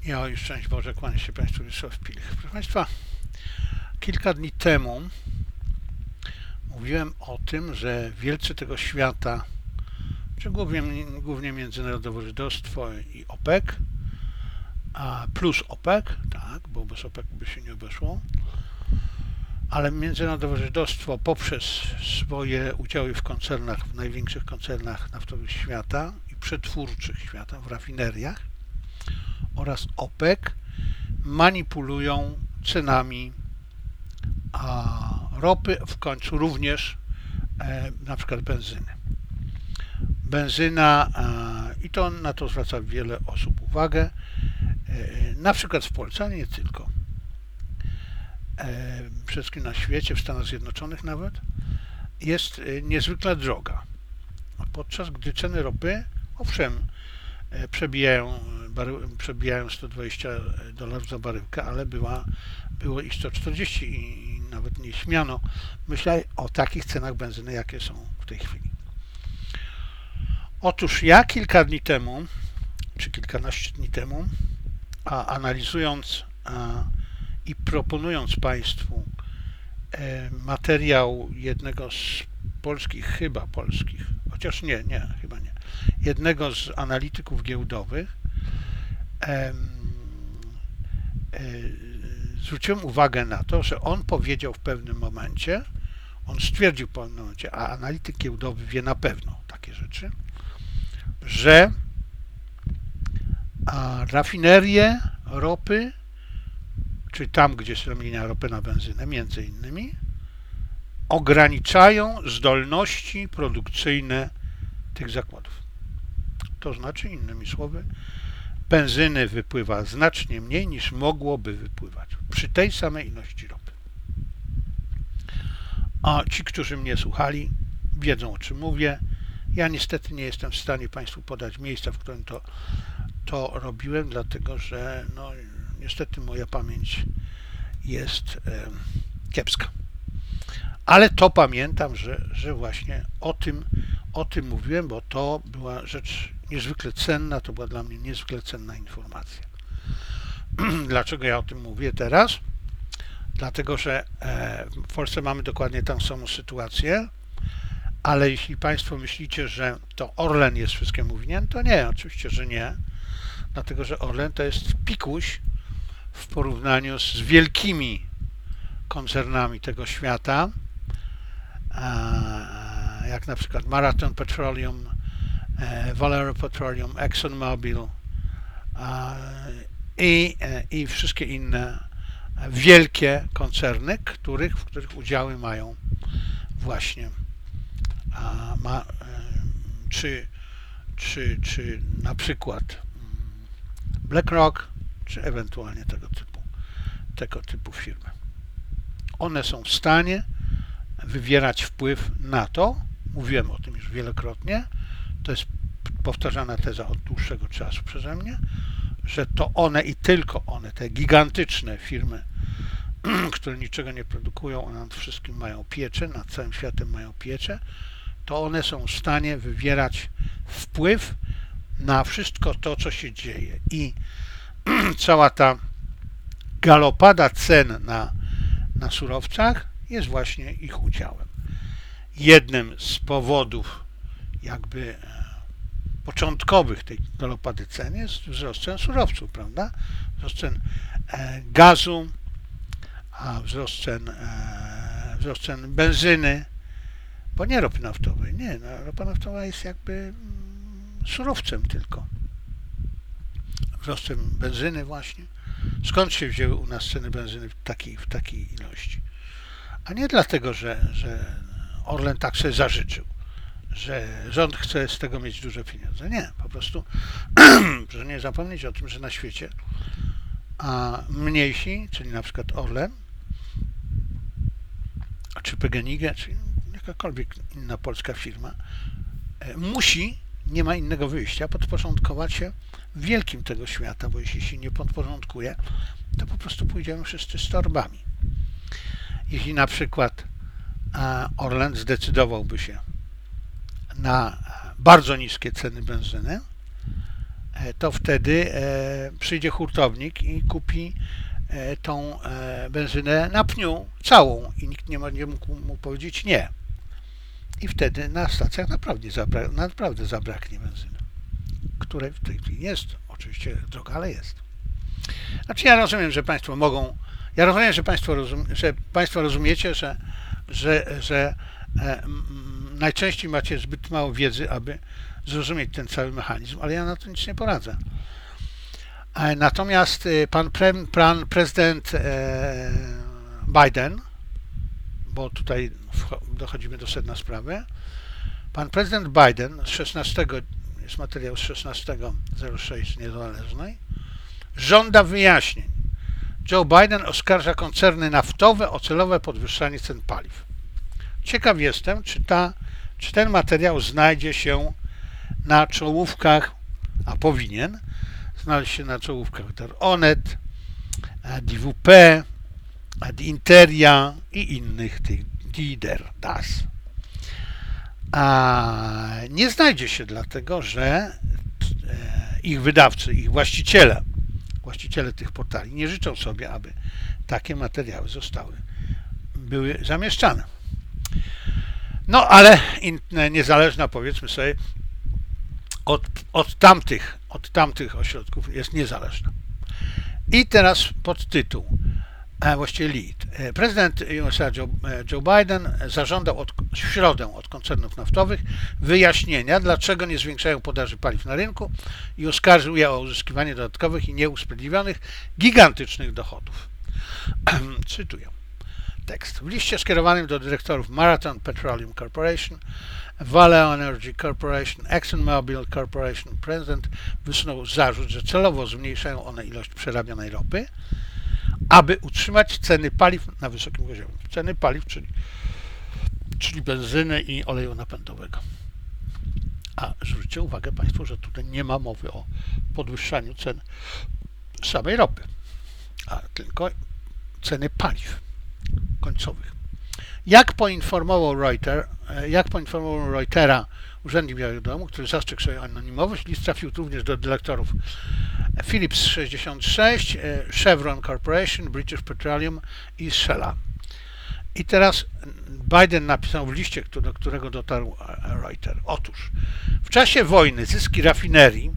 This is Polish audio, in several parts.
Ja już szczęść Boże, kłaniam się Państwu, Wiesław Pilich. Proszę Państwa, kilka dni temu mówiłem o tym, że wielcy tego świata, czy głównie Międzynarodowe Żydostwo i OPEC, plus OPEC, tak, bo bez OPEC by się nie obeszło, ale Międzynarodowe Żydostwo poprzez swoje udziały w koncernach, w największych koncernach naftowych świata i przetwórczych świata, w rafineriach, oraz OPEC manipulują cenami ropy, w końcu również na przykład benzyny. Benzyna, i to na to zwraca wiele osób uwagę, na przykład w Polsce, ale nie tylko. Przede wszystkim na świecie, w Stanach Zjednoczonych nawet, jest niezwykle droga. Podczas gdy ceny ropy, owszem, przebijają $120 za baryłkę, ale było ich 140 i nawet nie śmiano myśleć o takich cenach benzyny, jakie są w tej chwili. Otóż ja kilka dni temu, czy kilkanaście dni temu, analizując i proponując Państwu materiał jednego z chyba polskich, chociaż chyba nie, jednego z analityków giełdowych, zwróciłem uwagę na to, że on powiedział w pewnym momencie, on stwierdził w pewnym momencie, a analityk giełdowy wie na pewno takie rzeczy, że rafinerie ropy, czy tam, gdzie się zamienia ropę na benzynę, między innymi, ograniczają zdolności produkcyjne tych zakładów. To znaczy, innymi słowy, benzyny wypływa znacznie mniej niż mogłoby wypływać przy tej samej ilości ropy. A ci, którzy mnie słuchali, wiedzą, o czym mówię. Ja niestety nie jestem w stanie Państwu podać miejsca, w którym to robiłem, dlatego że niestety moja pamięć jest kiepska. Ale to pamiętam, że właśnie o tym mówiłem, bo to była rzecz niezwykle cenna, to była dla mnie niezwykle cenna informacja. Dlaczego ja o tym mówię teraz? Dlatego, że w Polsce mamy dokładnie tę samą sytuację, ale jeśli Państwo myślicie, że to Orlen jest wszystkiemu winien, to nie, oczywiście, że nie, dlatego, że Orlen to jest pikuś w porównaniu z wielkimi koncernami tego świata, jak na przykład Marathon Petroleum, Valero Petroleum, ExxonMobil i wszystkie inne wielkie koncerny, w których udziały mają właśnie czy na przykład BlackRock, czy ewentualnie tego typu firmy. One są w stanie wywierać wpływ na to, mówiłem o tym już wielokrotnie, to jest powtarzana teza od dłuższego czasu przeze mnie, że to one i tylko one, te gigantyczne firmy, które niczego nie produkują, one nad wszystkim mają pieczę, nad całym światem mają pieczę, to one są w stanie wywierać wpływ na wszystko to, co się dzieje. I cała ta galopada cen na surowcach jest właśnie ich udziałem. Jednym z powodów jakby początkowych tej galopady cen jest wzrost cen surowców, prawda? Wzrost cen gazu, wzrost cen benzyny, bo nie ropy naftowej. Nie, ropa naftowa jest jakby surowcem tylko. Wzrost cen benzyny właśnie. Skąd się wzięły u nas ceny benzyny w takiej ilości? A nie dlatego, że Orlen tak sobie zażyczył, że rząd chce z tego mieć duże pieniądze. Nie, po prostu, że nie zapomnieć o tym, że na świecie mniejsi, czyli na przykład Orlen, czy PGNiG, czy jakakolwiek inna polska firma, nie ma innego wyjścia, podporządkować się wielkim tego świata, bo jeśli się nie podporządkuje, to po prostu pójdziemy wszyscy z torbami. Jeśli na przykład Orlen zdecydowałby się na bardzo niskie ceny benzyny, to wtedy przyjdzie hurtownik i kupi tą benzynę na pniu całą i nikt nie mógł mu powiedzieć nie. I wtedy na stacjach naprawdę zabraknie benzyny, której w tej chwili jest. Oczywiście droga, ale jest. Znaczy ja rozumiem, że Państwo mogą, ja rozumiem, że Państwo rozumiecie, że najczęściej macie zbyt mało wiedzy, aby zrozumieć ten cały mechanizm, ale ja na to nic nie poradzę. Natomiast pan prezydent Biden, bo tutaj dochodzimy do sedna sprawy, pan prezydent Biden z 16, jest materiał z 16.06 Niezależnej, żąda wyjaśnień. Joe Biden oskarża koncerny naftowe o celowe podwyższanie cen paliw. Ciekaw jestem, czy ten materiał znajdzie się na czołówkach, a powinien znaleźć się na czołówkach der Onet, DWP, Interia i innych tych Das. A nie znajdzie się dlatego, że ich wydawcy, ich właściciele tych portali nie życzą sobie, aby takie materiały były zamieszczane. No ale niezależna, powiedzmy sobie, od tamtych ośrodków jest niezależna. I teraz podtytuł, właściwie lead. Prezydent USA Joe Biden zażądał w środę od koncernów naftowych wyjaśnienia, dlaczego nie zwiększają podaży paliw na rynku i oskarżył je o uzyskiwanie dodatkowych i nieusprawiedliwionych gigantycznych dochodów. Cytuję tekst. W liście skierowanym do dyrektorów Marathon Petroleum Corporation, Valeo Energy Corporation, ExxonMobil Corporation, prezydent wysunął zarzut, że celowo zmniejszają one ilość przerabianej ropy, aby utrzymać ceny paliw na wysokim poziomie. Ceny paliw, czyli benzyny i oleju napędowego. A zwróćcie uwagę Państwo, że tutaj nie ma mowy o podwyższaniu cen samej ropy, a tylko ceny paliw końcowych. Jak poinformował Reutera Urzędnik Białego Domu, który zastrzegł swoją anonimowość, list trafił również do dyrektorów Phillips 66, Chevron Corporation, British Petroleum i Shella. I teraz Biden napisał w liście, do którego dotarł Reuters. Otóż w czasie wojny zyski rafinerii,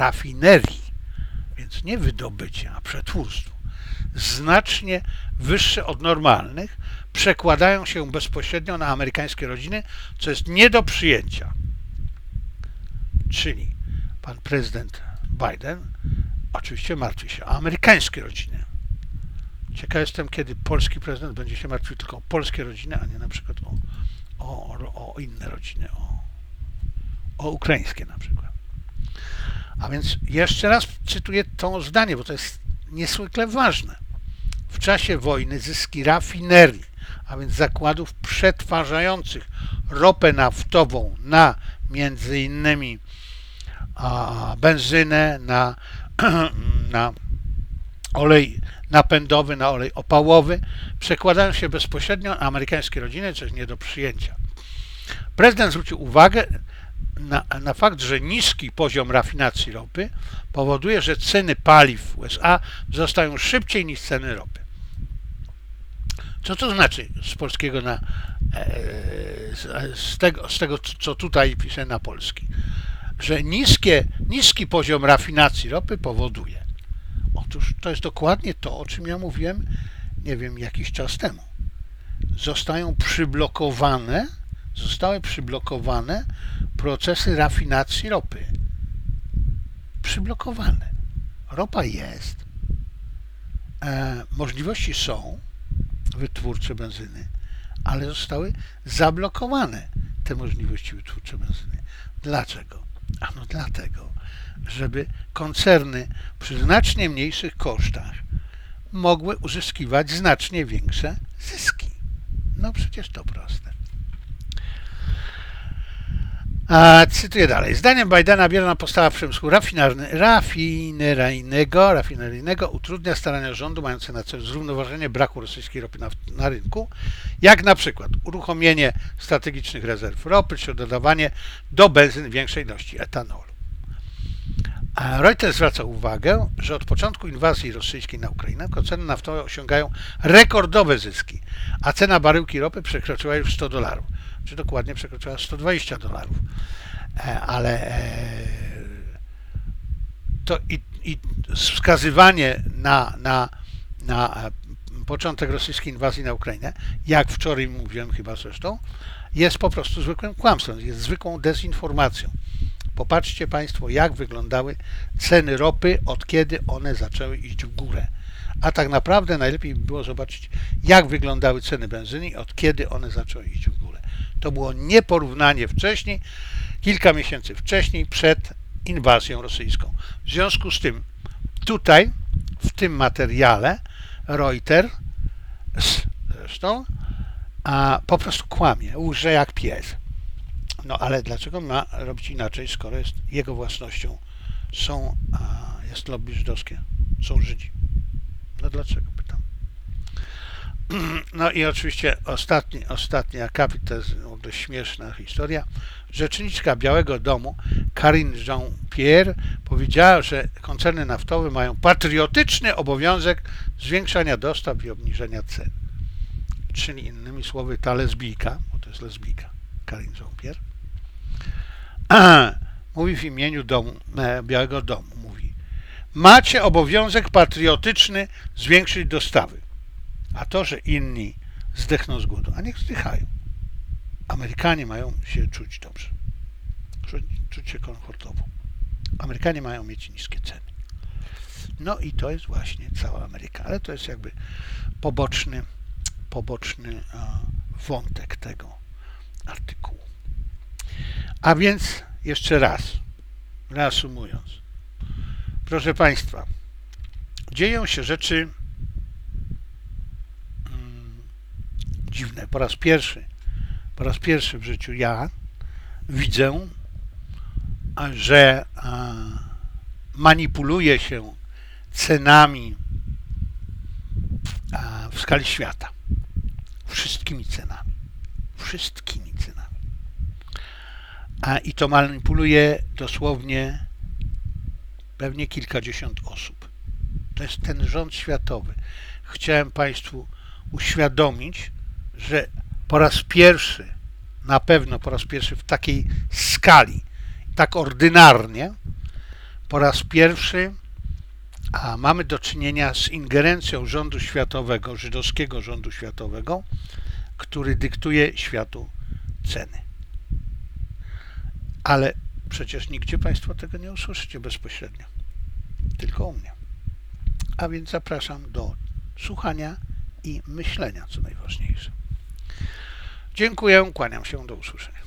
więc nie wydobycie, a przetwórstwo, znacznie wyższe od normalnych, przekładają się bezpośrednio na amerykańskie rodziny, co jest nie do przyjęcia. Czyli pan prezydent Biden oczywiście martwi się o amerykańskie rodziny. Ciekaw jestem, kiedy polski prezydent będzie się martwił tylko o polskie rodziny, a nie na przykład o inne rodziny, o ukraińskie na przykład. A więc jeszcze raz cytuję to zdanie, bo to jest niezwykle ważne. W czasie wojny zyski rafinerii, a więc zakładów przetwarzających ropę naftową na między innymi benzynę, na olej napędowy, na olej opałowy, przekładają się bezpośrednio na amerykańskie rodziny, co jest nie do przyjęcia. Prezydent zwrócił uwagę na fakt, że niski poziom rafinacji ropy powoduje, że ceny paliw w USA wzrastają szybciej niż ceny ropy. Co to znaczy z polskiego z tego, co tutaj piszę na polski? Że niski poziom rafinacji ropy powoduje. Otóż to jest dokładnie to, o czym ja mówiłem, nie wiem, jakiś czas temu. Zostały przyblokowane procesy rafinacji ropy. Przyblokowane. Ropa jest. Możliwości są wytwórcze benzyny, ale zostały zablokowane te możliwości wytwórcze benzyny. Dlaczego? Ano dlatego, żeby koncerny przy znacznie mniejszych kosztach mogły uzyskiwać znacznie większe zyski. No przecież to proste. Cytuję dalej. Zdaniem Bidena bierna postawa przemysłu rafineryjnego utrudnia starania rządu mające na celu zrównoważenie braku rosyjskiej ropy na rynku, jak na przykład uruchomienie strategicznych rezerw ropy, czy dodawanie do benzyn większej ilości etanolu. A Reuters zwraca uwagę, że od początku inwazji rosyjskiej na Ukrainę ceny naftowe osiągają rekordowe zyski, a cena baryłki ropy przekroczyła już $100, czy dokładnie przekroczyła $120. Ale to i wskazywanie na początek rosyjskiej inwazji na Ukrainę, jak wczoraj mówiłem chyba zresztą, jest po prostu zwykłym kłamstwem, jest zwykłą dezinformacją. Popatrzcie Państwo, jak wyglądały ceny ropy, od kiedy one zaczęły iść w górę. A tak naprawdę najlepiej by było zobaczyć, jak wyglądały ceny benzyny, od kiedy one zaczęły iść w górę. To było nieporównanie wcześniej, kilka miesięcy wcześniej, przed inwazją rosyjską. W związku z tym, tutaj, w tym materiale, Reuters zresztą po prostu kłamie, łże jak pies. No ale dlaczego ma robić inaczej, skoro jest jego własnością jest lobby żydowskie, są Żydzi? No dlaczego, pytam. No i oczywiście ostatni akapit, to jest w ogóle śmieszna historia. Rzeczniczka Białego Domu Karine Jean-Pierre powiedziała, że koncerny naftowe mają patriotyczny obowiązek zwiększania dostaw i obniżenia cen. Czyli innymi słowy ta lesbijka, bo to jest lesbijka, Karine Jean-Pierre, mówi w imieniu Białego Domu, mówi: macie obowiązek patriotyczny zwiększyć dostawy, a to, że inni zdechną z głodu, a niech zdychają. Amerykanie mają się czuć dobrze, czuć się komfortowo. Amerykanie mają mieć niskie ceny. No i to jest właśnie cała Ameryka, ale to jest jakby poboczny wątek tego artykułu. A więc jeszcze raz, reasumując, proszę Państwa, dzieją się rzeczy dziwne. Po raz pierwszy w życiu ja widzę, że manipuluje się cenami w skali świata. Wszystkimi cenami. I to manipuluje dosłownie pewnie kilkadziesiąt osób. To jest ten rząd światowy. Chciałem Państwu uświadomić, że po raz pierwszy, na pewno po raz pierwszy w takiej skali, tak ordynarnie, po raz pierwszy mamy do czynienia z ingerencją rządu światowego, żydowskiego rządu światowego, który dyktuje światu ceny. Ale przecież nigdzie Państwo tego nie usłyszycie bezpośrednio, tylko u mnie. A więc zapraszam do słuchania i myślenia, co najważniejsze. Dziękuję, kłaniam się, do usłyszenia.